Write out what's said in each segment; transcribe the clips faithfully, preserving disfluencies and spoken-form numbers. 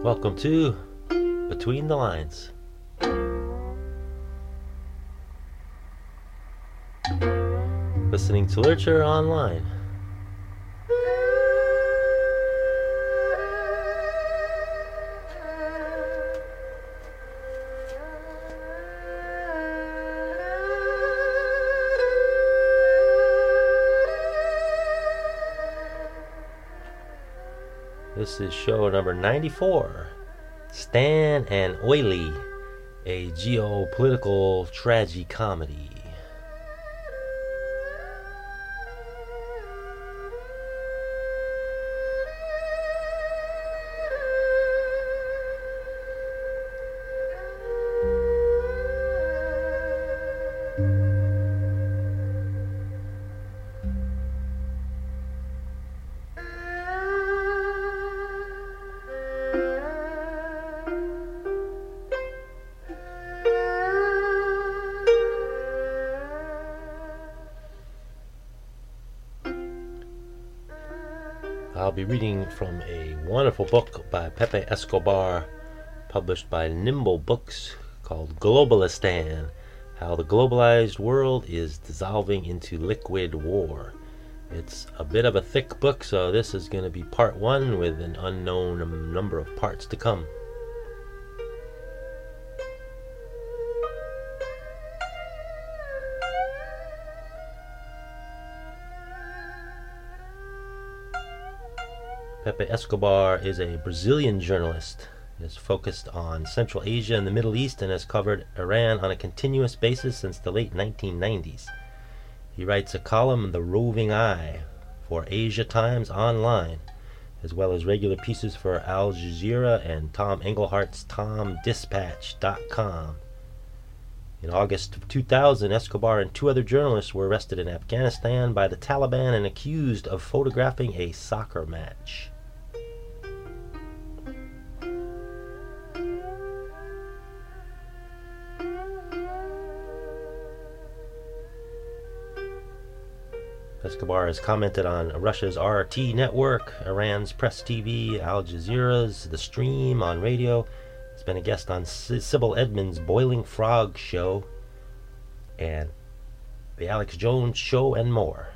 Welcome to Between the Lines. Listening to literature online. This is show number ninety-four, Stan and Oily, a geopolitical tragicomedy. I'll be reading from a wonderful book by Pepe Escobar, published by Nimble Books, called Globalistan: How the Globalized World is Dissolving into Liquid War. It's a bit of a thick book, so this is going to be part one with an unknown number of parts to come. Pepe Escobar is a Brazilian journalist. He is focused on Central Asia and the Middle East and has covered Iran on a continuous basis since the late nineteen nineties. He writes a column, The Roving Eye, for Asia Times Online, as well as regular pieces for Al Jazeera and Tom Englehart's Tom Dispatch dot com. In August of two thousand, Escobar and two other journalists were arrested in Afghanistan by the Taliban and accused of photographing a soccer match. Escobar has commented on Russia's R T network, Iran's Press T V, Al Jazeera's The Stream on radio. He's been a guest on Sybil Edmonds' Boiling Frog show and The Alex Jones Show and more.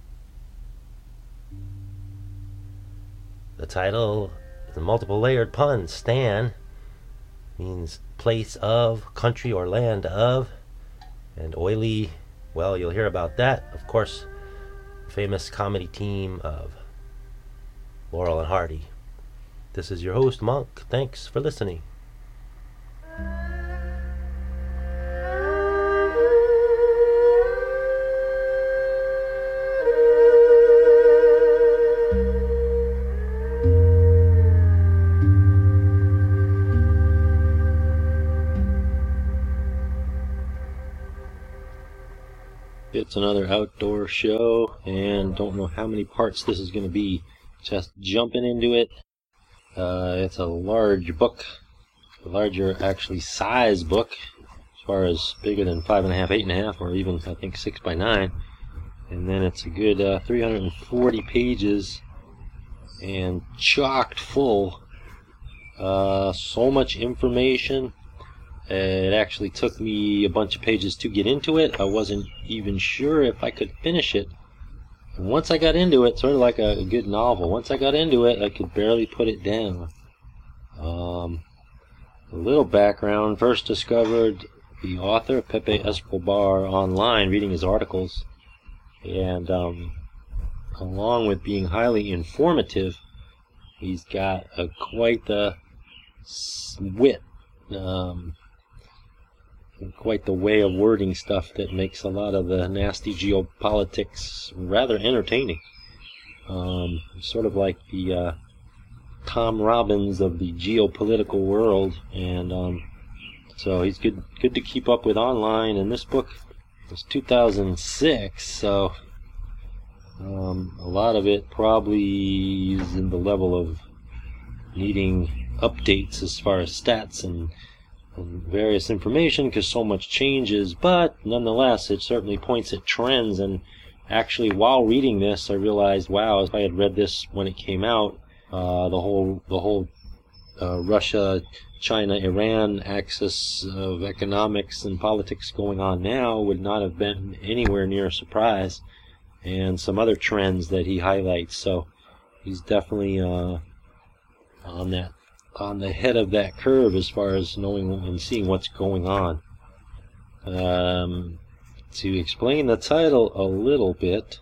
The title is a multiple layered pun. Stan means place of, country or land of, and Oily, well, you'll hear about that. Of course, famous comedy team of Laurel and Hardy. This is your host, Monk. Thanks for listening. It's another outdoor show, and don't know how many parts this is going to be. Just jumping into it. Uh, it's a large book, a larger actually size book, as far as bigger than five and a half, eight and a half, or even I think six by nine. And then it's a good uh, three hundred forty pages, and chocked full. Uh, so much information. It actually took me a bunch of pages to get into it. I wasn't even sure if I could finish it. And once I got into it, sort of like a, a good novel, once I got into it, I could barely put it down. Um, a little background. First discovered the author, Pepe Escobar, online, reading his articles. And um, along with being highly informative, he's got a, quite the wit. Um, quite the way of wording stuff that makes a lot of the nasty geopolitics rather entertaining. Um, sort of like the uh, Tom Robbins of the geopolitical world, and um, so he's good good to keep up with online. And this book was two thousand six, so um, a lot of it probably is in the level of needing updates as far as stats and and various information, because so much changes, but nonetheless it certainly points at trends. And actually, while reading this, I realized, wow, if I had read this when it came out, uh, the whole the whole uh, Russia, China, Iran axis of economics and politics going on now would not have been anywhere near a surprise, and some other trends that he highlights. So he's definitely uh, on that on the head of that curve as far as knowing and seeing what's going on. Um, to explain the title a little bit,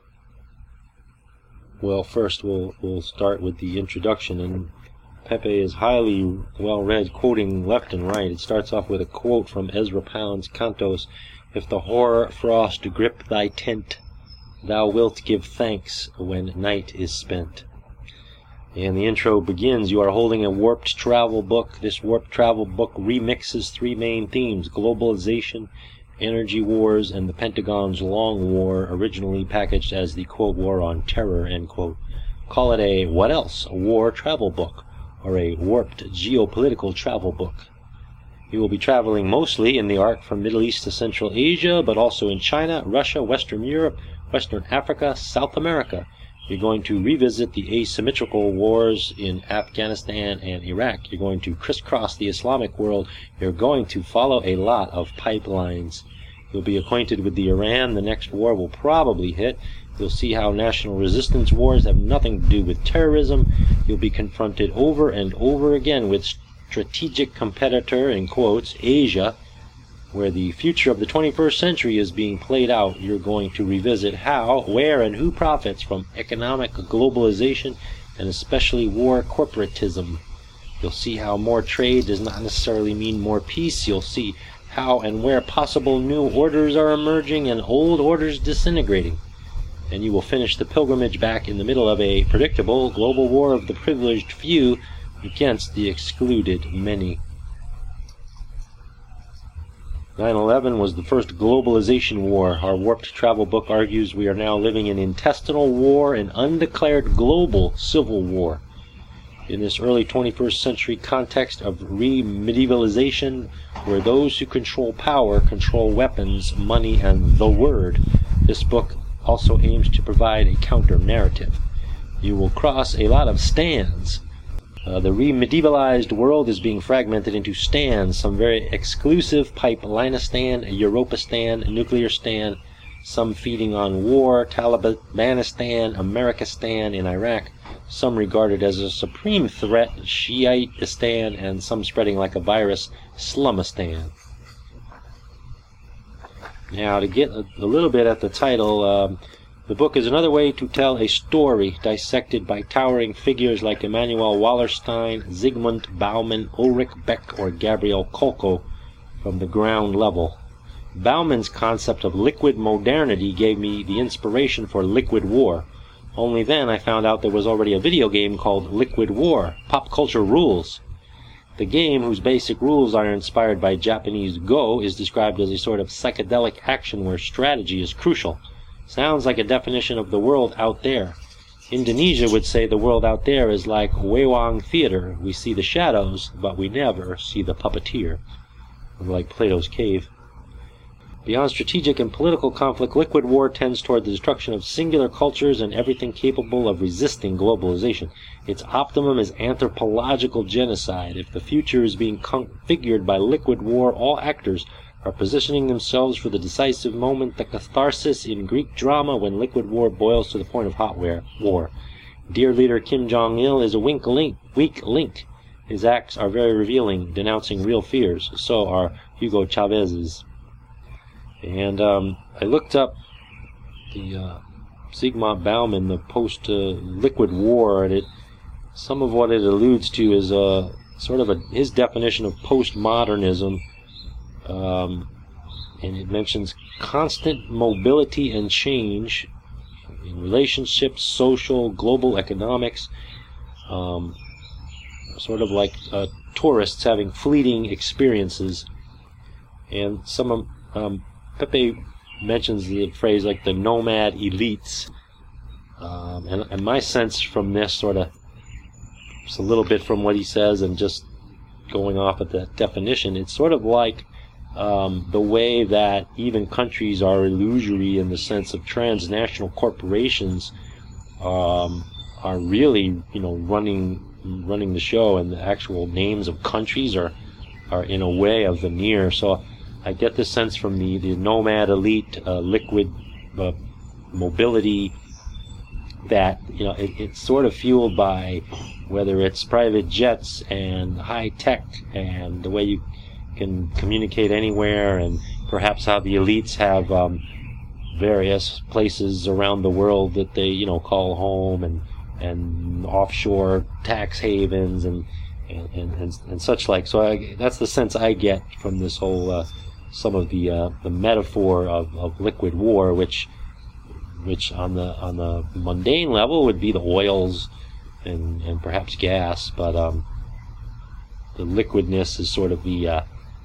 well, first we'll we'll start with the introduction, and Pepe is highly well read, quoting left and right. It starts off with a quote from Ezra Pound's Cantos: "If the hoar frost grip thy tent, thou wilt give thanks when night is spent." And the intro begins, "You are holding a warped travel book. This warped travel book remixes three main themes: globalization, energy wars, and the Pentagon's long war, originally packaged as the, quote, war on terror, end quote. Call it a, what else, a war travel book, or a warped geopolitical travel book. You will be traveling mostly in the arc from Middle East to Central Asia, but also in China, Russia, Western Europe, Western Africa, South America. You're going to revisit the asymmetrical wars in Afghanistan and Iraq. You're going to crisscross the Islamic world. You're going to follow a lot of pipelines. You'll be acquainted with the Iran the next war will probably hit. You'll see how national resistance wars have nothing to do with terrorism. You'll be confronted over and over again with strategic competitor, in quotes, Asia, where the future of the twenty-first century is being played out. You're going to revisit how, where, and who profits from economic globalization, and especially war corporatism. You'll see how more trade does not necessarily mean more peace. You'll see how and where possible new orders are emerging and old orders disintegrating. And you will finish the pilgrimage back in the middle of a predictable global war of the privileged few against the excluded many. nine eleven was the first globalization war. Our warped travel book argues we are now living in intestinal war, an undeclared global civil war. In this early twenty-first century context of re-medievalization, where those who control power control weapons, money, and the word, this book also aims to provide a counter-narrative. You will cross a lot of stands. Uh, the re-medievalized world is being fragmented into stands, some very exclusive, Pipelinistan, Europistan, Nuclearistan, some feeding on war, Talibanistan, Americanistan in Iraq, some regarded as a supreme threat, Shiitistan, and some spreading like a virus, Islamistan. Now, to get a, a little bit at the title, um, the book is another way to tell a story dissected by towering figures like Immanuel Wallerstein, Zygmunt Bauman, Ulrich Beck, or Gabriel Kolko from the ground level. Bauman's concept of liquid modernity gave me the inspiration for Liquid War. Only then I found out there was already a video game called Liquid War, Pop Culture Rules. The game, whose basic rules are inspired by Japanese Go, is described as a sort of psychedelic action where strategy is crucial. Sounds like a definition of the world out there. Indonesia would say the world out there is like Wewang Theater. We see the shadows, but we never see the puppeteer. Like Plato's cave. Beyond strategic and political conflict, Liquid War tends toward the destruction of singular cultures and everything capable of resisting globalization. Its optimum is anthropological genocide. If the future is being configured by Liquid War, all actors are positioning themselves for the decisive moment, the catharsis in Greek drama when Liquid War boils to the point of hot war. Dear leader Kim Jong-il is a weak link, weak link. His acts are very revealing, denouncing real fears. So are Hugo Chavez's. And um, I looked up the uh, Zygmunt Bauman, the post-Liquid uh, War, and it some of what it alludes to is uh, sort of a, his definition of postmodernism. Um, and it mentions constant mobility and change in relationships, social, global economics, um, sort of like uh, tourists having fleeting experiences. And some of um, Pepe mentions the phrase like the nomad elites, um, and, and my sense from this sort of, just a little bit from what he says and just going off at that definition, it's sort of like Um, the way that even countries are illusory in the sense of transnational corporations um, are really, you know, running running the show, and the actual names of countries are are in a way of veneer. So I get this sense from the, the nomad elite, uh, liquid uh, mobility, that, you know, it, it's sort of fueled by whether it's private jets and high tech and the way you can communicate anywhere, and perhaps how the elites have um, various places around the world that they, you know, call home, and and offshore tax havens and and, and, and such like. So I, that's the sense I get from this whole uh, some of the uh, the metaphor of, of liquid war, which which on the on the mundane level would be the oils and and perhaps gas, but um, the liquidness is sort of the uh,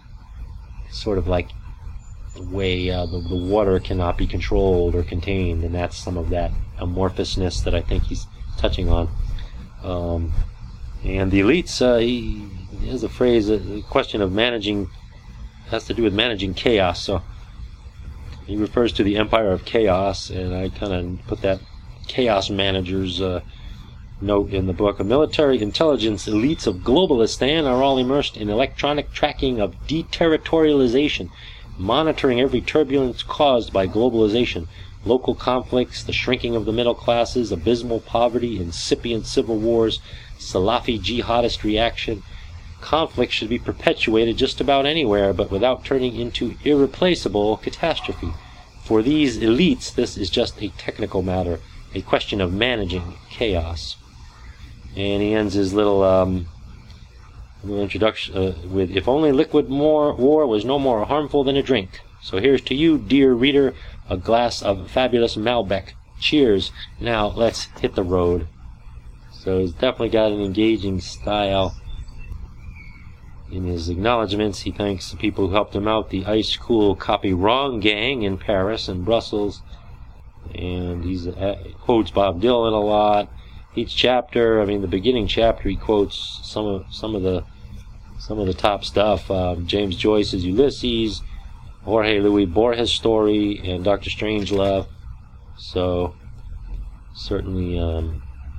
sort of like the way uh, the, the water cannot be controlled or contained, and that's some of that amorphousness that I think he's touching on. Um, and the elites, uh, he, he has a phrase, a, a question of managing, has to do with managing chaos. So he refers to the empire of chaos, and I kind of put that chaos managers uh, note in the book. A military intelligence elites of Globalistan are all immersed in electronic tracking of deterritorialization, monitoring every turbulence caused by globalization, local conflicts, the shrinking of the middle classes, abysmal poverty, incipient civil wars, Salafi jihadist reaction. Conflict should be perpetuated just about anywhere, but without turning into irreplaceable catastrophe. For these elites, this is just a technical matter, a question of managing chaos. And he ends his little um, little introduction uh, with, "If only liquid more war was no more harmful than a drink. So here's to you, dear reader, a glass of fabulous Malbec. Cheers. Now let's hit the road." So he's definitely got an engaging style. In his acknowledgments, he thanks the people who helped him out, the Ice Cool Copy Wrong gang in Paris and Brussels. And he uh, quotes Bob Dylan a lot. Each chapter, I mean, the beginning chapter, he quotes some of some of the some of the top stuff. Um, James Joyce's Ulysses, Jorge Luis Borges' story, and Doctor Strangelove. So certainly um,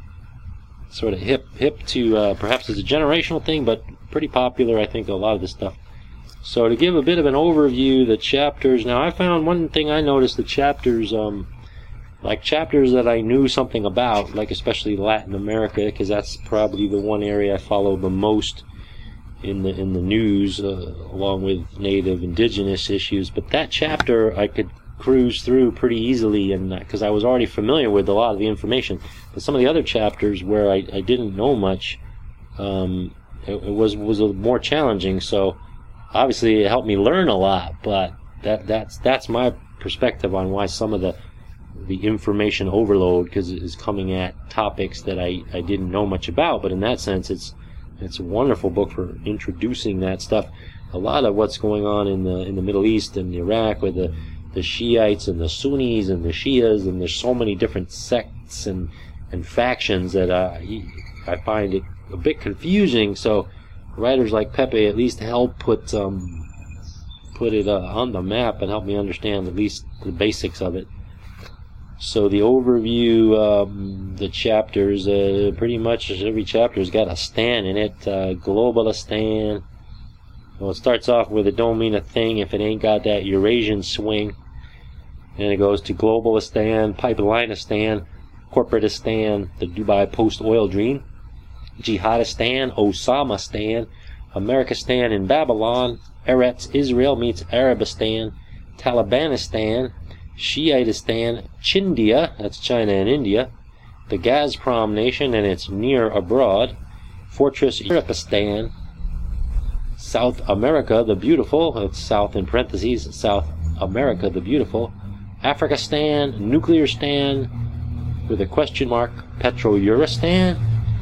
sort of hip hip to uh, perhaps it's a generational thing, but pretty popular, I think, a lot of this stuff. So to give a bit of an overview, the chapters. Now, I found one thing I noticed: the chapters, um, like chapters that I knew something about, like especially Latin America, because that's probably the one area I follow the most in the in the news, uh, along with native indigenous issues. But that chapter I could cruise through pretty easily, and because I was already familiar with a lot of the information. But some of the other chapters where I, I didn't know much, um, it, it was was a more challenging. So obviously it helped me learn a lot. But that that's that's my perspective on why some of the the information overload, because it is coming at topics that I, I didn't know much about. But in that sense, it's it's a wonderful book for introducing that stuff. A lot of what's going on in the in the Middle East and Iraq with the the Shiites and the Sunnis and the Shias, and there's so many different sects and and factions that uh, I find it a bit confusing. So writers like Pepe at least help put um, put it uh, on the map and help me understand at least the basics of it. So the overview, um, the chapters, uh, pretty much every chapter's got a stan in it. Uh, Globalistan. Well, it starts off with "it don't mean a thing if it ain't got that Eurasian swing." And it goes to Globalistan, Pipelineistan, Corporatistan, the Dubai Post-Oil Dream, Jihadistan, Osama-stan, Americanistan in Babylon, Eretz Israel meets Arabistan, Talibanistan, Shiitistan, Chindia, that's China and India, the Gazprom nation and its near abroad, Fortress Europistan, South America the Beautiful, it's South in parentheses, South America the Beautiful, Africanistan, Nuclearistan, with a question mark, Petro-Euristan,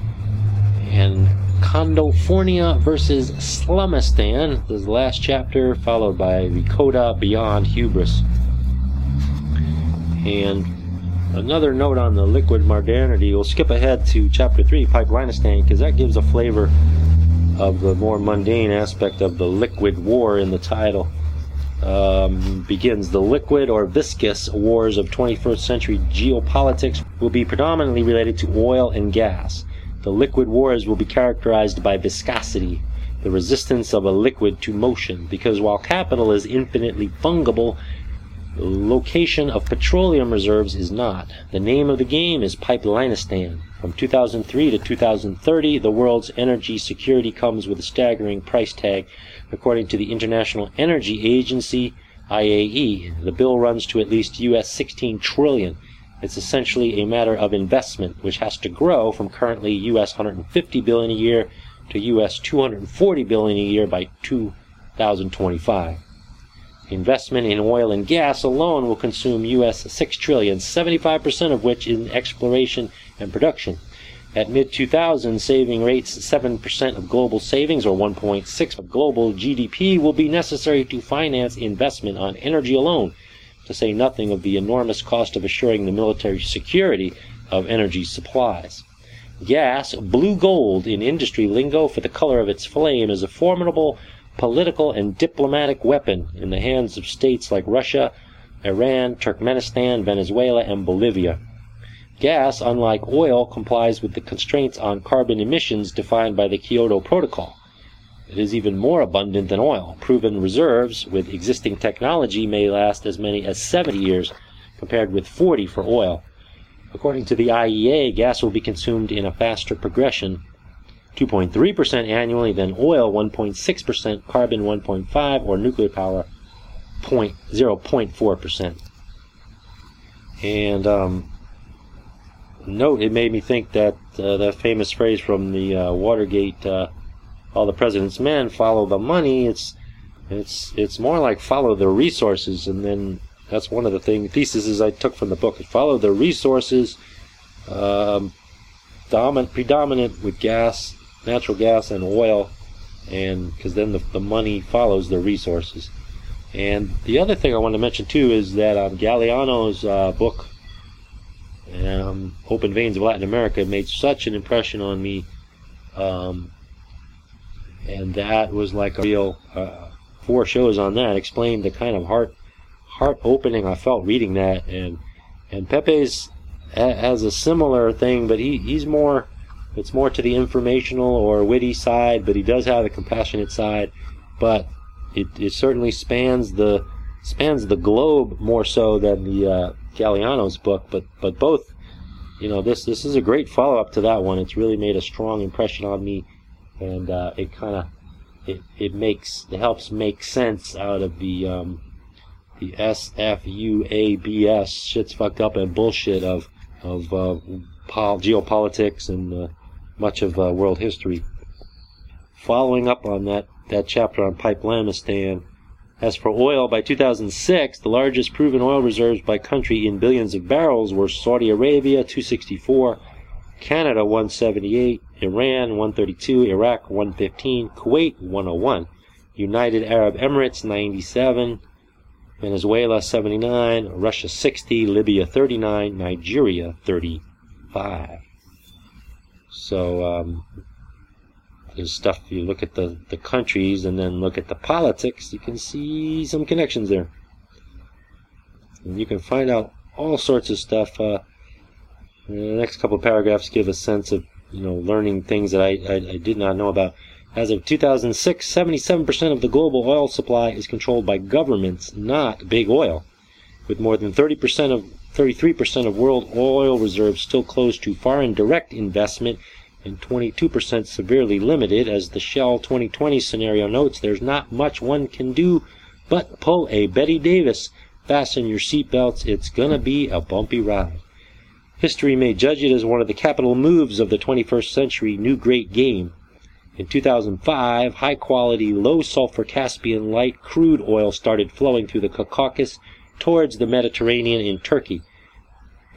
and Condofornia versus Slumistan, this is the last chapter, followed by Ricotta Beyond Hubris. And another note on the liquid modernity, we'll skip ahead to chapter three, Pipelineistan, because that gives a flavor of the more mundane aspect of the liquid war in the title. Um, begins the liquid or viscous wars of twenty-first century geopolitics will be predominantly related to oil and gas. The liquid wars will be characterized by viscosity, the resistance of a liquid to motion, because while capital is infinitely fungible, the location of petroleum reserves is not. The name of the game is Pipelinistan. From two thousand three to two thousand thirty, the world's energy security comes with a staggering price tag. According to the International Energy Agency, I A E, the bill runs to at least U S sixteen trillion dollars. It's essentially a matter of investment, which has to grow from currently U S one hundred fifty billion dollars a year to U S two hundred forty billion dollars a year by two thousand twenty-five. Investment in oil and gas alone will consume U S six trillion dollars, seventy-five percent of which in exploration and production. At mid two thousand, saving rates seven percent of global savings, or one point six of global G D P, will be necessary to finance investment on energy alone, to say nothing of the enormous cost of assuring the military security of energy supplies. Gas, blue gold in industry lingo for the color of its flame, is a formidable political and diplomatic weapon in the hands of states like Russia, Iran, Turkmenistan, Venezuela, and Bolivia. Gas, unlike oil, complies with the constraints on carbon emissions defined by the Kyoto Protocol. It is even more abundant than oil. Proven reserves with existing technology may last as many as seventy years, compared with forty for oil. According to the I E A, gas will be consumed in a faster progression, two point three percent annually, than oil one point six percent, carbon one point five percent, or nuclear power zero point four percent. And um, note, it made me think that uh, that famous phrase from the uh, Watergate, uh, all the president's men follow the money. It's it's it's more like follow the resources. And then that's one of the thing theses I took from the book. Follow the resources, um, dominant, predominant with gas, natural gas, and oil, and because then the, the money follows the resources. And the other thing I want to mention too is that um, Galeano's uh, book, um, Open Veins of Latin America, made such an impression on me, um, and that was like a real uh, four shows on that explained the kind of heart heart opening I felt reading that. And and Pepe's ha has a similar thing, but he he's more it's more to the informational or witty side, but he does have a compassionate side. But it it certainly spans the spans the globe more so than the uh, Galeano's book. But but both, you know, this this is a great follow up to that one. It's really made a strong impression on me, and uh, it kind of it it makes it helps make sense out of the um, the S F U A B S shit's fucked up and bullshit of of uh, pol geopolitics and uh, much of uh, world history. Following up on that that chapter on Pipelinistan, as for oil, by two thousand six, the largest proven oil reserves by country in billions of barrels were Saudi Arabia two sixty-four, Canada one seventy-eight, Iran one thirty-two, Iraq one fifteen, Kuwait one oh one, United Arab Emirates ninety-seven, Venezuela seventy-nine, Russia sixty, Libya thirty-nine, Nigeria thirty-five. So um, there's stuff, you look at the, the countries and then look at the politics, you can see some connections there. And you can find out all sorts of stuff. Uh, the next couple of paragraphs give a sense of, you know, learning things that I, I, I did not know about. As of two thousand six, seventy-seven percent of the global oil supply is controlled by governments, not big oil, with more than thirty percent of thirty-three percent of world oil reserves still closed to foreign direct investment, and twenty-two percent severely limited. As the Shell twenty twenty scenario notes, there's not much one can do but pull a Betty Davis. Fasten your seatbelts, it's gonna be a bumpy ride. History may judge it as one of the capital moves of the twenty-first century new great game. In two thousand five, high-quality, low-sulfur Caspian light crude oil started flowing through the Caucasus towards the Mediterranean in Turkey. The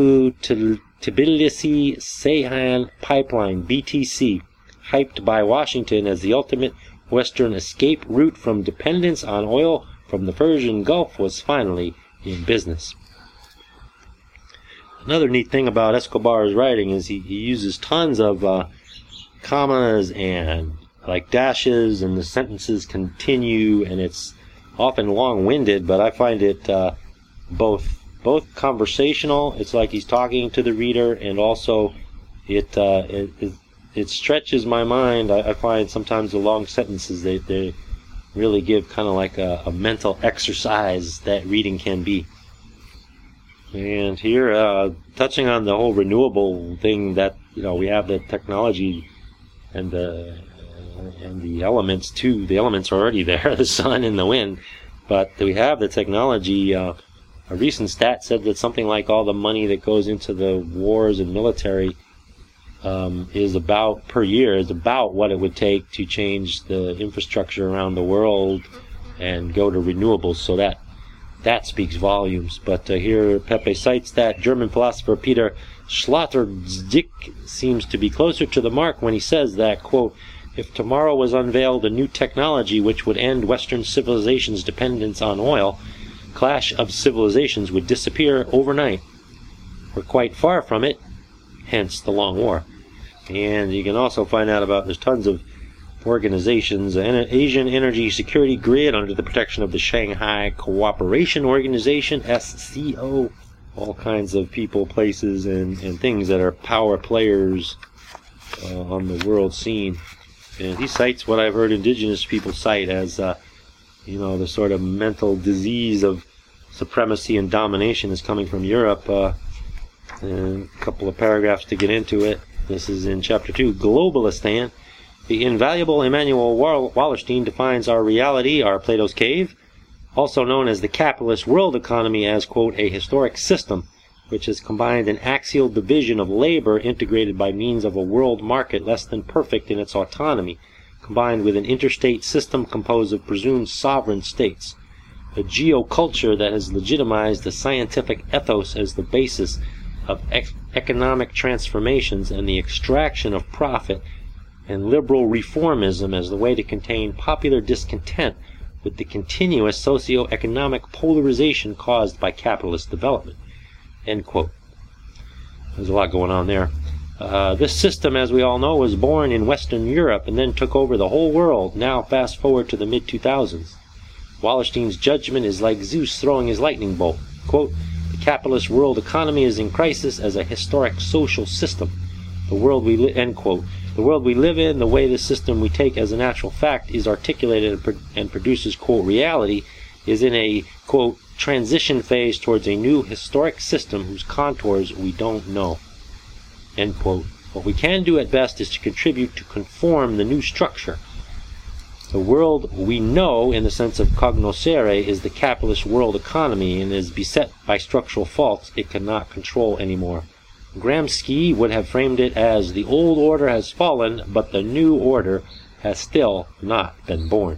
Baku-Tbilisi-Ceyhan pipeline, B T C, hyped by Washington as the ultimate Western escape route from dependence on oil from the Persian Gulf, was finally in business. Another neat thing about Escobar's writing is he, he uses tons of uh, commas and like dashes, and the sentences continue, and it's often long-winded, but I find it uh, both both conversational, it's like he's talking to the reader, and also it uh, it, it it stretches my mind. I, I find sometimes the long sentences they they really give kind of like a, a mental exercise that reading can be. And here, uh, touching on the whole renewable thing, that you know we have the technology and the and the elements too. The elements are already there, the sun and the wind, but we have the technology. Uh, a recent stat said that something like all the money that goes into the wars and military um, is about per year is about what it would take to change the infrastructure around the world and go to renewables. So that that speaks volumes. But uh, here Pepe cites that German philosopher Peter Sloterdijk seems to be closer to the mark when he says that, quote, if tomorrow was unveiled a new technology which would end Western civilization's dependence on oil, clash of civilizations would disappear overnight. We're quite far from it, hence the long war. And you can also find out about, there's tons of organizations, an Asian Energy Security Grid under the protection of the Shanghai Cooperation Organization, S C O, all kinds of people, places, and, and things that are power players uh, on the world scene. And he cites what I've heard indigenous people cite as, uh, you know, the sort of mental disease of supremacy and domination is coming from Europe. Uh, and a couple of paragraphs to get into it. This is in chapter two, Globalistan. The invaluable Immanuel Wallerstein defines our reality, our Plato's cave, also known as the capitalist world economy, as, quote, a historic system which has combined an axial division of labor integrated by means of a world market less than perfect in its autonomy, combined with an interstate system composed of presumed sovereign states, a geoculture that has legitimized the scientific ethos as the basis of ec- economic transformations and the extraction of profit, and liberal reformism as the way to contain popular discontent with the continuous socio-economic polarization caused by capitalist development. End quote. There's a lot going on there. Uh, this system, as we all know, was born in Western Europe and then took over the whole world. Now fast forward to the mid two thousands. Wallerstein's judgment is like Zeus throwing his lightning bolt. Quote, the capitalist world economy is in crisis as a historic social system. The world we li- end quote. The world we live in, the way this system we take as a natural fact is articulated and, pro- and produces, quote, reality, is in a, quote, transition phase towards a new historic system whose contours we don't know. End quote. What we can do at best is to contribute to conform the new structure. The world we know, in the sense of cognoscere, is the capitalist world economy and is beset by structural faults it cannot control anymore. Gramsci would have framed it as the old order has fallen, but the new order has still not been born.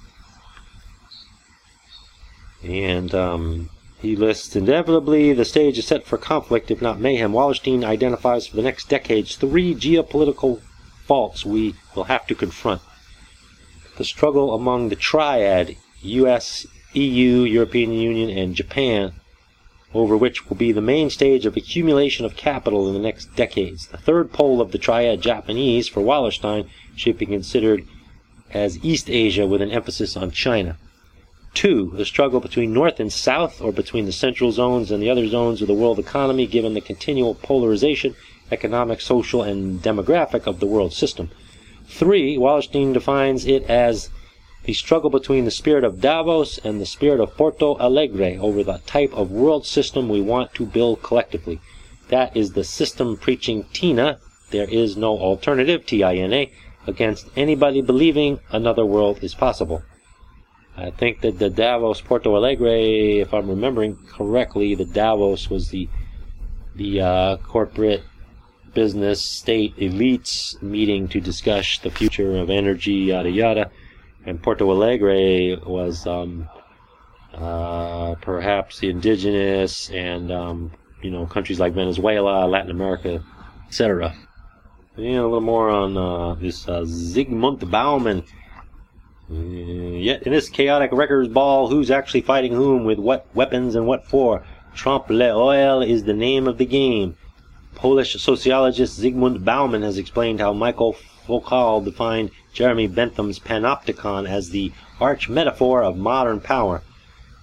And um, he lists, inevitably, the stage is set for conflict, if not mayhem. Wallerstein identifies for the next decades three geopolitical faults we will have to confront. The struggle among the triad, U S, E U, European Union, and Japan, over which will be the main stage of accumulation of capital in the next decades. The third pole of the triad, Japanese, for Wallerstein, should be considered as East Asia with an emphasis on China. Two, the struggle between North and South, or between the central zones and the other zones of the world economy, given the continual polarization, economic, social, and demographic of the world system. Three, Wallerstein defines it as the struggle between the spirit of Davos and the spirit of Porto Alegre over the type of world system we want to build collectively. That is the system preaching Tina, there is no alternative, T I N A, against anybody believing another world is possible. I think that the Davos Porto Alegre, if I'm remembering correctly, the Davos was the the uh, corporate business state elites meeting to discuss the future of energy, yada yada. And Porto Alegre was um, uh, perhaps the indigenous and um, you know countries like Venezuela, Latin America, et cetera. Yeah, a little more on uh, this uh, Zygmunt Bauman. Uh, yet in this chaotic wrecker's ball, who's actually fighting whom, with what weapons and what for? Trompe l'oeil is the name of the game. Polish sociologist Zygmunt Bauman has explained how Michael Foucault defined Jeremy Bentham's panopticon as the arch metaphor of modern power.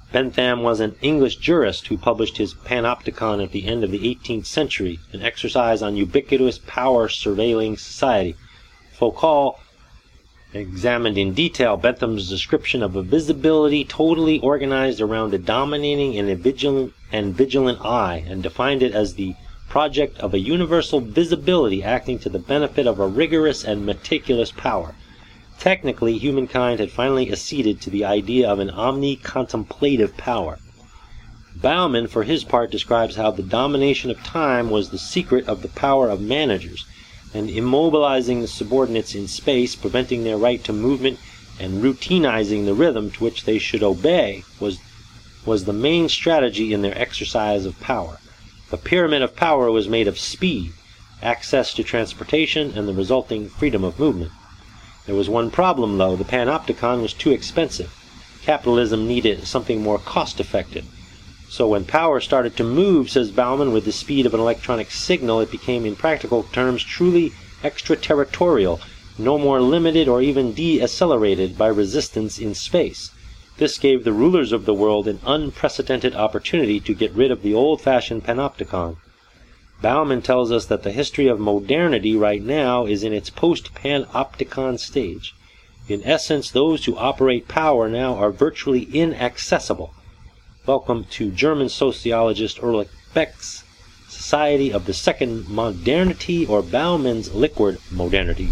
Bentham was an English jurist who published his Panopticon at the end of the eighteenth century, an exercise on ubiquitous power surveilling society. Foucault examined in detail Bentham's description of a visibility totally organized around a dominating and a vigilant and vigilant eye, and defined it as the project of a universal visibility acting to the benefit of a rigorous and meticulous power. Technically, humankind had finally acceded to the idea of an omni-contemplative power. Bauman, for his part, describes how the domination of time was the secret of the power of managers, and immobilizing the subordinates in space, preventing their right to movement, and routinizing the rhythm to which they should obey was, was the main strategy in their exercise of power. The pyramid of power was made of speed, access to transportation, and the resulting freedom of movement. There was one problem, though. The Panopticon was too expensive. Capitalism needed something more cost-effective. So when power started to move, says Bauman, with the speed of an electronic signal, it became, in practical terms, truly extraterritorial, no more limited or even decelerated by resistance in space. This gave the rulers of the world an unprecedented opportunity to get rid of the old-fashioned Panopticon. Bauman tells us that the history of modernity right now is in its post-Panopticon stage. In essence, those who operate power now are virtually inaccessible. Welcome to German sociologist Ulrich Beck's Society of the Second Modernity, or Bauman's Liquid Modernity.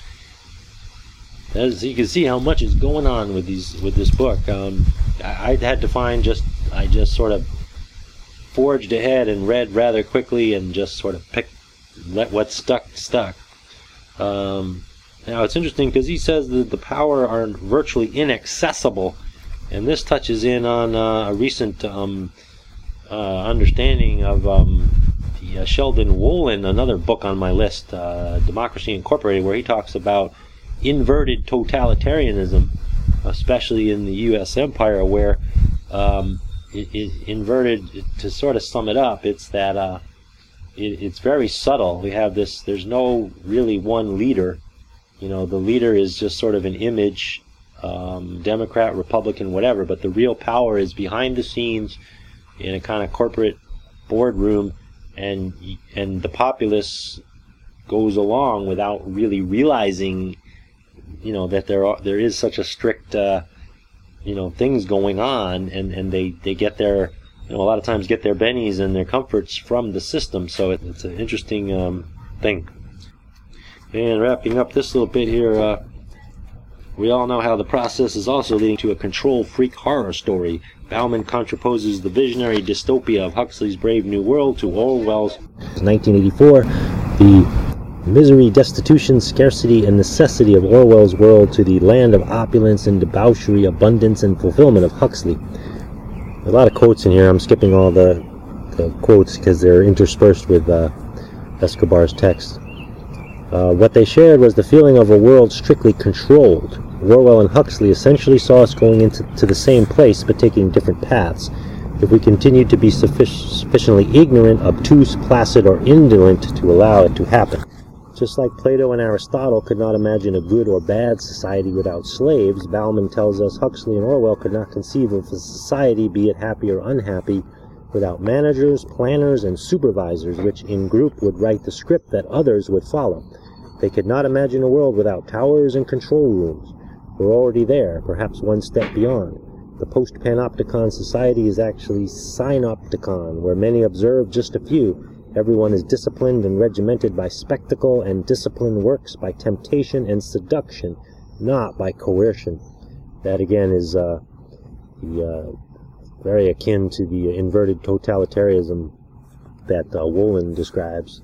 As you can see how much is going on with these with this book. Um, I, I had to find just I just sort of forged ahead and read rather quickly and just sort of picked let what stuck stuck. Um, now it's interesting because he says that the power are virtually inaccessible, and this touches in on uh, a recent um, uh, understanding of um, the uh, Sheldon Wolin, another book on my list, uh, Democracy Incorporated, where he talks about inverted totalitarianism, especially in the U S empire, where um, It, it, inverted, to sort of sum it up, it's that uh, it, it's very subtle. We have this, there's no really one leader. You know, the leader is just sort of an image, um, Democrat, Republican, whatever, but the real power is behind the scenes in a kind of corporate boardroom, and and the populace goes along without really realizing, you know, that there are, there is such a strict uh, you know, things going on, and, and they, they get their, you know, a lot of times get their bennies and their comforts from the system, so it, it's an interesting um, thing. And wrapping up this little bit here, uh, we all know how the process is also leading to a control freak horror story. Bauman contraposes the visionary dystopia of Huxley's Brave New World to Orwell's nineteen eighty-four, the misery, destitution, scarcity, and necessity of Orwell's world to the land of opulence and debauchery, abundance, and fulfillment of Huxley. A lot of quotes in here. I'm skipping all the, the quotes because they're interspersed with uh, Escobar's text. Uh, what they shared was the feeling of a world strictly controlled. Orwell and Huxley essentially saw us going into to the same place but taking different paths. If we continued to be suffic- sufficiently ignorant, obtuse, placid, or indolent to allow it to happen. Just like Plato and Aristotle could not imagine a good or bad society without slaves, Bauman tells us Huxley and Orwell could not conceive of a society, be it happy or unhappy, without managers, planners, and supervisors, which in group would write the script that others would follow. They could not imagine a world without towers and control rooms. We're already there, perhaps one step beyond. The post-Panopticon society is actually Synopticon, where many observe, just a few. Everyone is disciplined and regimented by spectacle, and discipline works by temptation and seduction, not by coercion. That again is uh, the, uh, very akin to the inverted totalitarianism that uh, Wolin describes.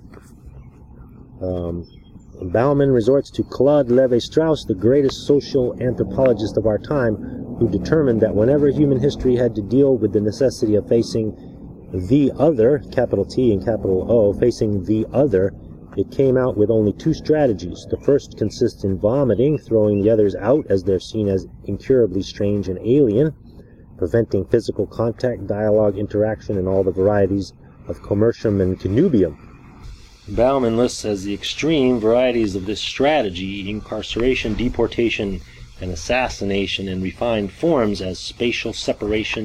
Um, Bauman resorts to Claude Lévi-Strauss, the greatest social anthropologist of our time, who determined that whenever human history had to deal with the necessity of facing the other, capital T and capital O, facing the other, it came out with only two strategies. The first consists in vomiting, throwing the others out as they're seen as incurably strange and alien, preventing physical contact, dialogue, interaction, and all the varieties of commercium and connubium. Bauman lists as the extreme varieties of this strategy incarceration, deportation, and assassination, and refined forms as spatial separation,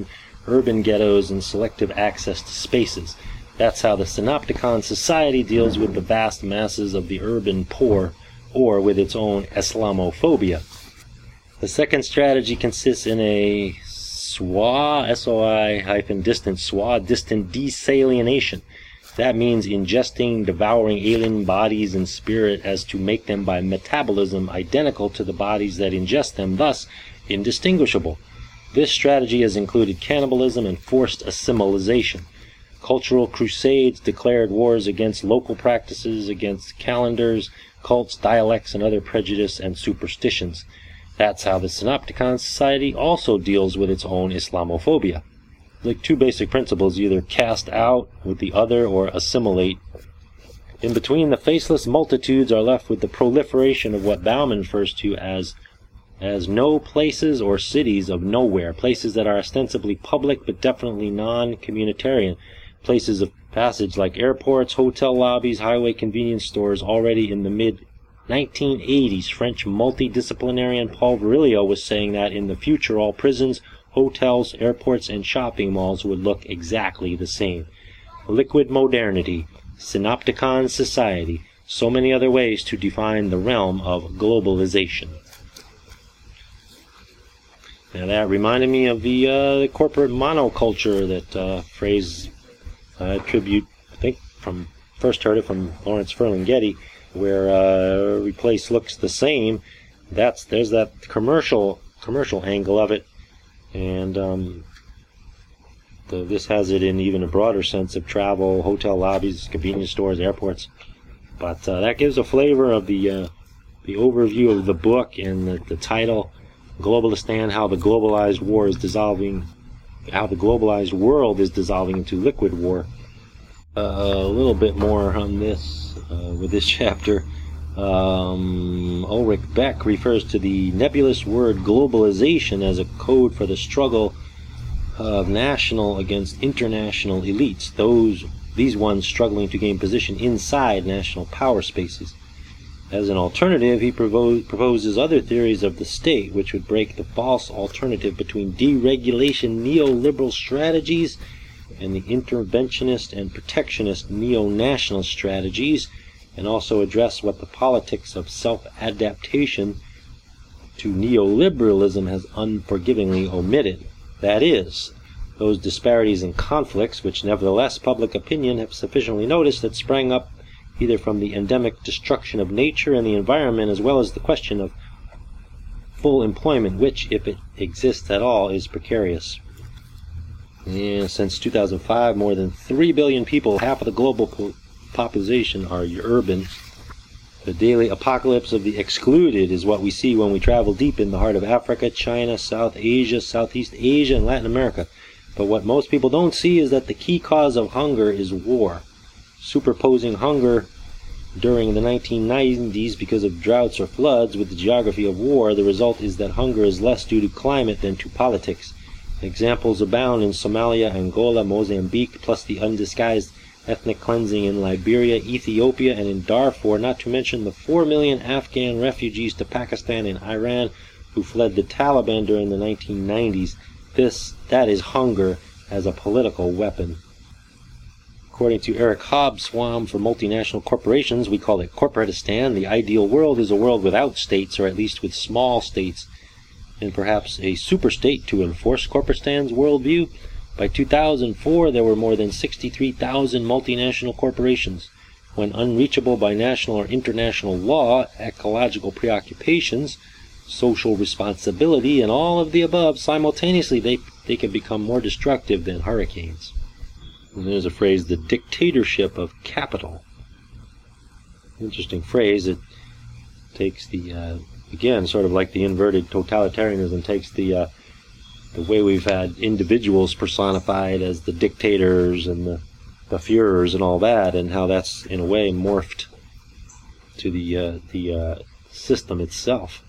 urban ghettos, and selective access to spaces. That's how the Synopticon Society deals with the vast masses of the urban poor, or with its own Islamophobia. The second strategy consists in a S O I, S O I hyphen distant, S O I, distant desalienation. That means ingesting, devouring alien bodies and spirit as to make them by metabolism identical to the bodies that ingest them, thus indistinguishable. This strategy has included cannibalism and forced assimilation, cultural crusades, declared wars against local practices, against calendars, cults, dialects, and other prejudice and superstitions. That's how the Synopticon Society also deals with its own Islamophobia. Like two basic principles: either cast out with the other or assimilate. In between, the faceless multitudes are left with the proliferation of what Bauman refers to as as no places or cities of nowhere, places that are ostensibly public but definitely non-communitarian, places of passage like airports, hotel lobbies, highway convenience stores. Already in the mid nineteen eighties, French multidisciplinarian Paul Virilio was saying that in the future all prisons, hotels, airports, and shopping malls would look exactly the same. Liquid modernity, Synopticon Society, so many other ways to define the realm of globalization. Now that reminded me of the, uh, the corporate monoculture, that uh, phrase I attribute, I think, from first heard it from Lawrence Ferlinghetti, where uh, every place looks the same. That's there's that commercial commercial angle of it, and um, the, this has it in even a broader sense of travel, hotel lobbies, convenience stores, airports. But uh, that gives a flavor of the uh, the overview of the book and the, the title, Globalistan: How the Globalized War is Dissolving, How the Globalized World is Dissolving into Liquid War. Uh, a little bit more on this uh, with this chapter. Um, Ulrich Beck refers to the nebulous word globalization as a code for the struggle of national against international elites, those these ones struggling to gain position inside national power spaces. As an alternative, he provo- proposes other theories of the state, which would break the false alternative between deregulation neoliberal strategies and the interventionist and protectionist neo-national strategies, and also address what the politics of self-adaptation to neoliberalism has unforgivingly omitted. That is, those disparities and conflicts which nevertheless public opinion have sufficiently noticed that sprang up either from the endemic destruction of nature and the environment, as well as the question of full employment, which, if it exists at all, is precarious. And since two thousand five, more than three billion people, half of the global po- population, are urban. The daily apocalypse of the excluded is what we see when we travel deep in the heart of Africa, China, South Asia, Southeast Asia, and Latin America. But what most people don't see is that the key cause of hunger is war. Superposing hunger during the nineteen nineties because of droughts or floods with the geography of war, the result is that hunger is less due to climate than to politics. Examples abound in Somalia, Angola, Mozambique, plus the undisguised ethnic cleansing in Liberia, Ethiopia, and in Darfur, not to mention the four million Afghan refugees to Pakistan and Iran who fled the Taliban during the nineteen nineties. This, that is hunger as a political weapon. According to Eric Hobsbawm, for multinational corporations, we call it corporatistan. The ideal world is a world without states, or at least with small states, and perhaps a superstate to enforce corporation's worldview. By two thousand four, there were more than sixty-three thousand multinational corporations. When unreachable by national or international law, ecological preoccupations, social responsibility, and all of the above, simultaneously they, they can become more destructive than hurricanes. And there's a phrase, the dictatorship of capital. Interesting phrase. It takes the, uh, again, sort of like the inverted totalitarianism, takes the uh, the way we've had individuals personified as the dictators and the, the Führers and all that, and how that's in a way morphed to the uh, the uh, system itself.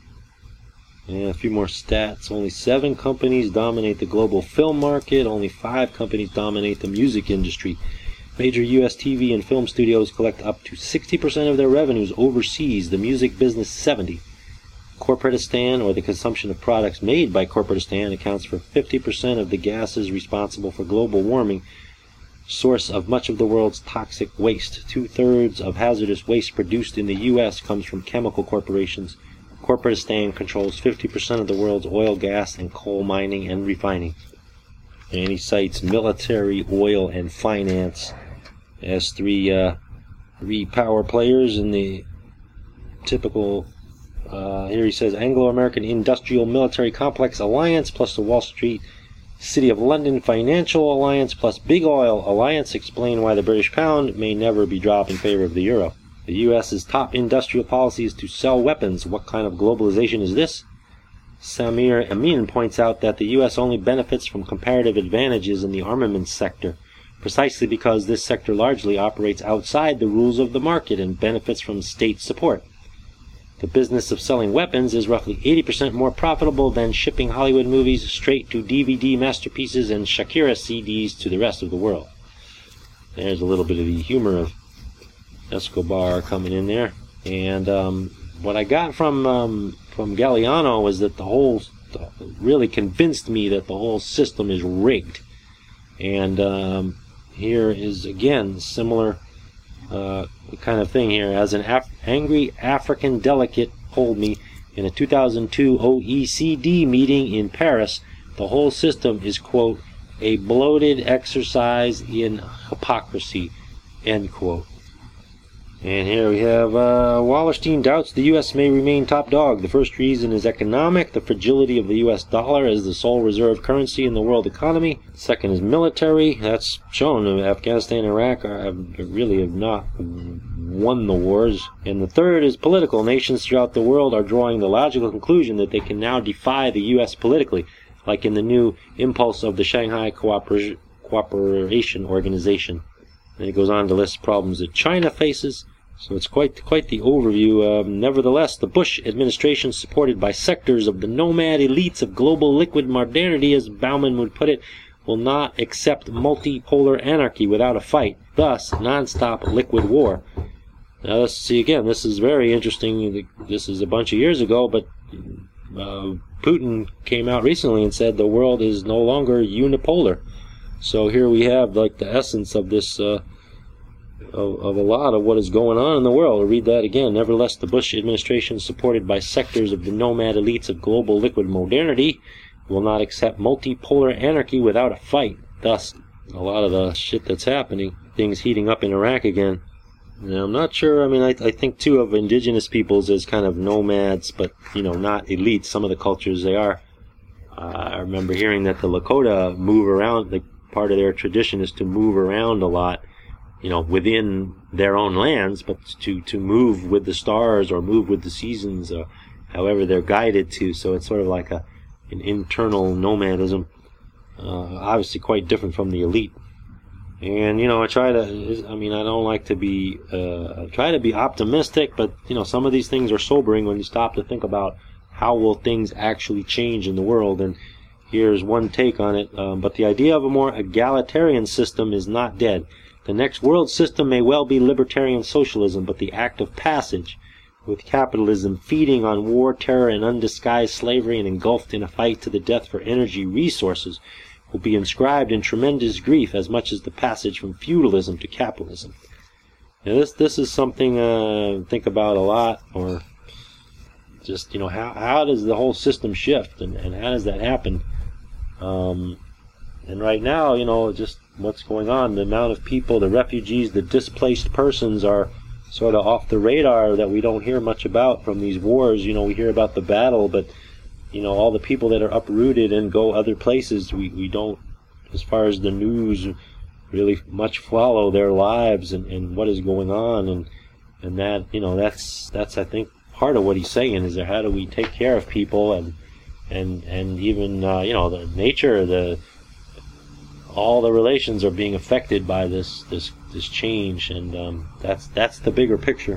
And a few more stats. Only seven companies dominate the global film market. Only five companies dominate the music industry. Major U S T V and film studios collect up to sixty percent of their revenues overseas. The music business, seventy percent. Corporatistan, or the consumption of products made by Corporatistan, accounts for fifty percent of the gases responsible for global warming, source of much of the world's toxic waste. Two-thirds of hazardous waste produced in the U S comes from chemical corporations. Corporatistan controls fifty percent of the world's oil, gas, and coal mining and refining. And he cites military, oil, and finance as three, uh, three power players in the typical... Uh, here he says Anglo-American Industrial Military Complex Alliance plus the Wall Street City of London Financial Alliance plus Big Oil Alliance explain why the British pound may never be dropped in favor of the euro. The U S's top industrial policy is to sell weapons. What kind of globalization is this? Samir Amin points out that the U S only benefits from comparative advantages in the armaments sector, precisely because this sector largely operates outside the rules of the market and benefits from state support. The business of selling weapons is roughly eighty percent more profitable than shipping Hollywood movies straight to D V D masterpieces and Shakira C Ds to the rest of the world. There's a little bit of the humor of Escobar coming in there. And um, what I got from um, from Galliano was that the whole, really convinced me that the whole system is rigged. And um, here is, again, similar uh, kind of thing here. As an Af angry African delegate told me in a two thousand two O E C D meeting in Paris, the whole system is, quote, a bloated exercise in hypocrisy, end quote. And here we have uh, Wallerstein doubts the U S may remain top dog. The first reason is economic, the fragility of the U S dollar as the sole reserve currency in the world economy. Second is military. That's shown. Afghanistan and Iraq are, have, really have not won the wars. And the third is political. Nations throughout the world are drawing the logical conclusion that they can now defy the U S politically, like in the new impulse of the Shanghai Cooper Cooperation Organization. And it goes on to list problems that China faces. So it's quite quite the overview. Um, nevertheless, the Bush administration, supported by sectors of the nomad elites of global liquid modernity, as Bauman would put it, will not accept multipolar anarchy without a fight, thus non-stop liquid war. Now let's see again, this is very interesting. This is a bunch of years ago, but uh, Putin came out recently and said the world is no longer unipolar. So here we have like the essence of this uh, Of, of a lot of what is going on in the world. I'll read that again. Nevertheless, the Bush administration, supported by sectors of the nomad elites of global liquid modernity, will not accept multipolar anarchy without a fight. Thus, a lot of the shit that's happening, things heating up in Iraq again. Now, I'm not sure, I mean, I, I think too of indigenous peoples as kind of nomads, but, you know, not elites. Some of the cultures they are. Uh, I remember hearing that the Lakota move around, the part of their tradition is to move around a lot, you know, within their own lands, but to, to move with the stars or move with the seasons, or however they're guided to. So it's sort of like a an internal nomadism, uh, obviously quite different from the elite. And, you know, I try to, I mean, I don't like to be, uh, I try to be optimistic, but, you know, some of these things are sobering when you stop to think about how will things actually change in the world. And here's one take on it. Um, but the idea of a more egalitarian system is not dead. The next world system may well be libertarian socialism, but the act of passage, with capitalism feeding on war, terror, and undisguised slavery and engulfed in a fight to the death for energy resources, will be inscribed in tremendous grief as much as the passage from feudalism to capitalism. Now this this is something uh, to think about a lot, or just, you know, how, how does the whole system shift, and, and how does that happen? Um, and right now, you know, just what's going on, the amount of people, the refugees, the displaced persons are sort of off the radar that we don't hear much about from these wars. You know, we hear about the battle, but, you know, all the people that are uprooted and go other places, we, we don't, as far as the news, really much follow their lives and, and what is going on. And, and that, you know, that's, that's, I think, part of what he's saying is that how do we take care of people, and, and, and even, uh, you know, the nature, the, all the relations are being affected by this this this change, and um, that's that's the bigger picture.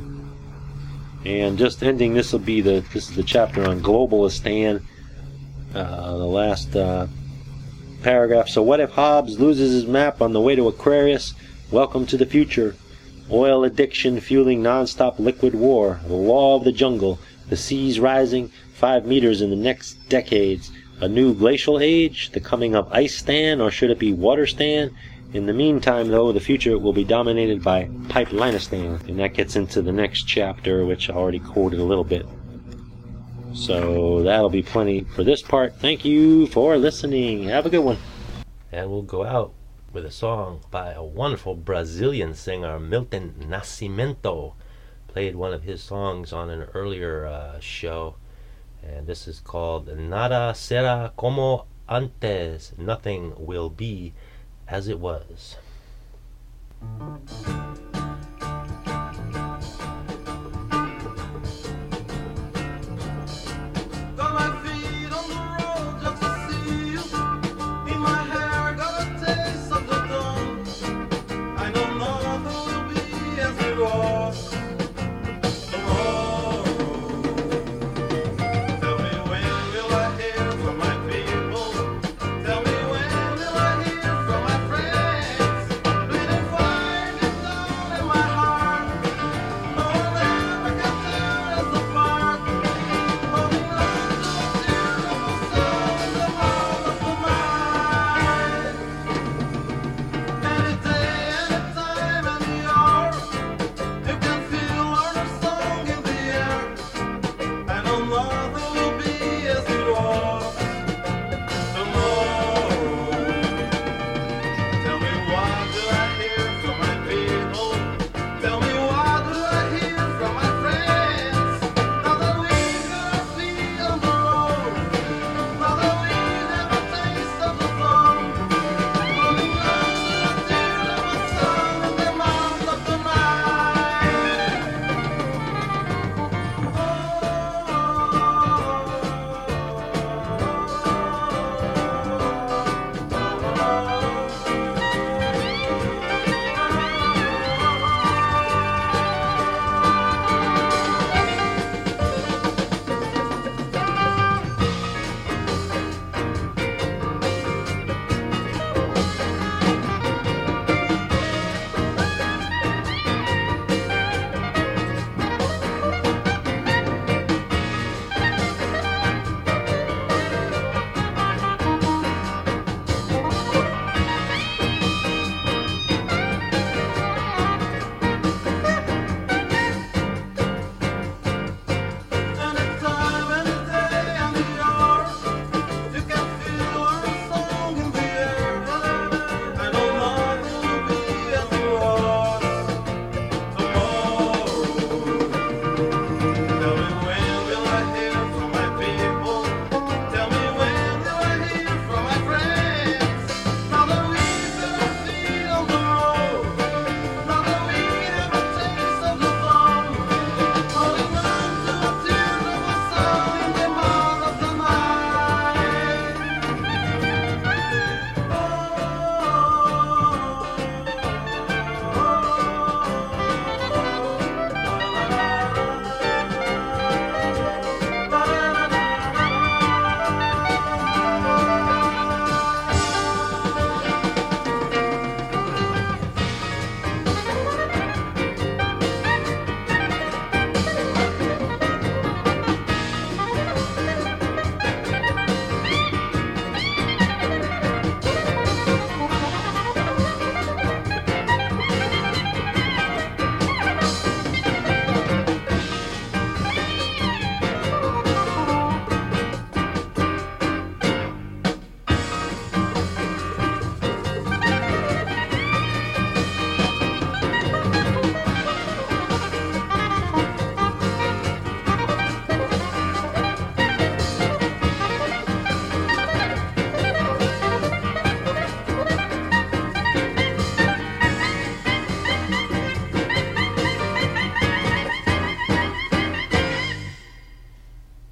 And just ending, this will be the this is the chapter on Globalistan, uh, the last uh, paragraph. So what if Hobbes loses his map on the way to Aquarius? Welcome to the future. Oil addiction fueling non-stop liquid war. The law of the jungle. The seas rising five meters in the next decades. A new glacial age? The coming of ice stand? Or should it be water stand? In the meantime, though, the future will be dominated by Pipelinistan. And that gets into the next chapter, which I already quoted a little bit. So that'll be plenty for this part. Thank you for listening. Have a good one. And we'll go out with a song by a wonderful Brazilian singer, Milton Nascimento. Played one of his songs on an earlier uh, show. And this is called Nada Será Como Antes. Nothing will be as it was.